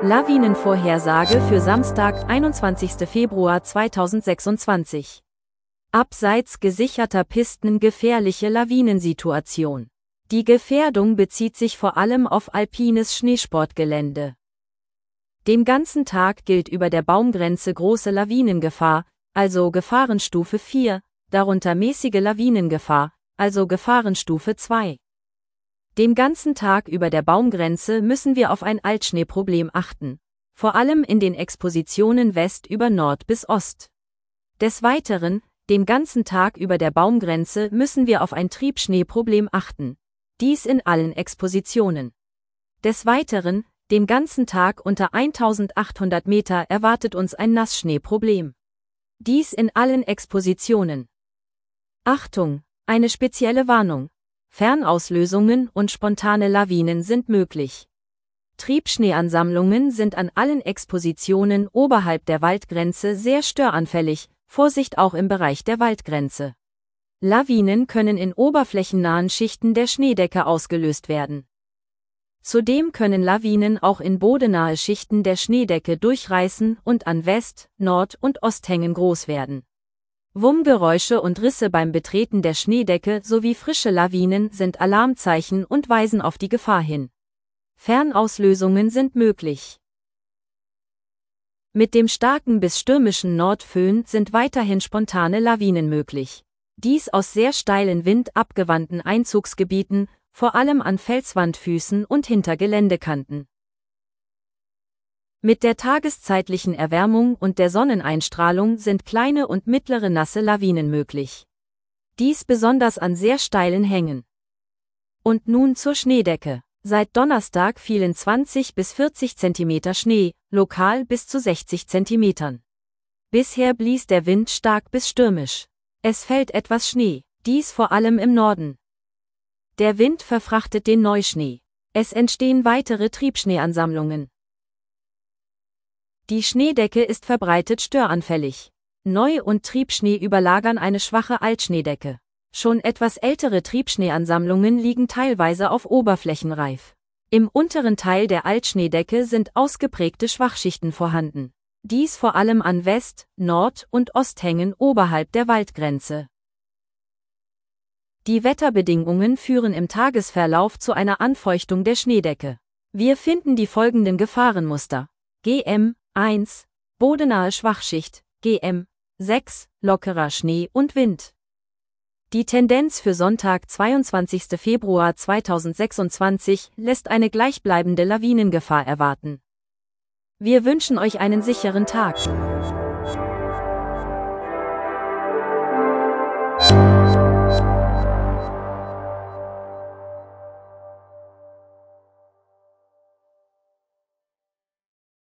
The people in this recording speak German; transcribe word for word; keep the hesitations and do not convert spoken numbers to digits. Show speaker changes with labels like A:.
A: Lawinenvorhersage für Samstag, einundzwanzigsten Februar zweitausendsechsundzwanzig. Abseits gesicherter Pisten gefährliche Lawinensituation. Die Gefährdung bezieht sich vor allem auf alpines Schneesportgelände. Den ganzen Tag gilt über der Baumgrenze große Lawinengefahr, also Gefahrenstufe vier, darunter mäßige Lawinengefahr, also Gefahrenstufe zwei. Den ganzen Tag über der Baumgrenze müssen wir auf ein Altschneeproblem achten, vor allem in den Expositionen West über Nord bis Ost. Des Weiteren, den ganzen Tag über der Baumgrenze müssen wir auf ein Triebschneeproblem achten, dies in allen Expositionen. Des Weiteren, den ganzen Tag unter eintausendachthundert Meter erwartet uns ein Nassschneeproblem. Dies in allen Expositionen. Achtung, eine spezielle Warnung. Fernauslösungen und spontane Lawinen sind möglich. Triebschneeansammlungen sind an allen Expositionen oberhalb der Waldgrenze sehr störanfällig, Vorsicht auch im Bereich der Waldgrenze. Lawinen können in oberflächennahen Schichten der Schneedecke ausgelöst werden. Zudem können Lawinen auch in bodennahe Schichten der Schneedecke durchreißen und an West-, Nord- und Osthängen groß werden. Wummgeräusche und Risse beim Betreten der Schneedecke sowie frische Lawinen sind Alarmzeichen und weisen auf die Gefahr hin. Fernauslösungen sind möglich. Mit dem starken bis stürmischen Nordföhn sind weiterhin spontane Lawinen möglich. Dies aus sehr steilen windabgewandten Einzugsgebieten, vor allem an Felswandfüßen und hinter Geländekanten. Mit der tageszeitlichen Erwärmung und der Sonneneinstrahlung sind kleine und mittlere nasse Lawinen möglich. Dies besonders an sehr steilen Hängen. Und nun zur Schneedecke. Seit Donnerstag fielen zwanzig bis vierzig Zentimeter Schnee, lokal bis zu sechzig Zentimetern. Bisher blies der Wind stark bis stürmisch. Es fällt etwas Schnee, dies vor allem im Norden. Der Wind verfrachtet den Neuschnee. Es entstehen weitere Triebschneeansammlungen. Die Schneedecke ist verbreitet störanfällig. Neu- und Triebschnee überlagern eine schwache Altschneedecke. Schon etwas ältere Triebschneeansammlungen liegen teilweise auf Oberflächenreif. Im unteren Teil der Altschneedecke sind ausgeprägte Schwachschichten vorhanden. Dies vor allem an West-, Nord- und Osthängen oberhalb der Waldgrenze. Die Wetterbedingungen führen im Tagesverlauf zu einer Anfeuchtung der Schneedecke. Wir finden die folgenden Gefahrenmuster. G M eins, bodennahe Schwachschicht, G M sechs, lockerer Schnee und Wind. Die Tendenz für Sonntag, zweiundzwanzigsten Februar zweitausendsechsundzwanzig, lässt eine gleichbleibende Lawinengefahr erwarten. Wir wünschen euch einen sicheren Tag.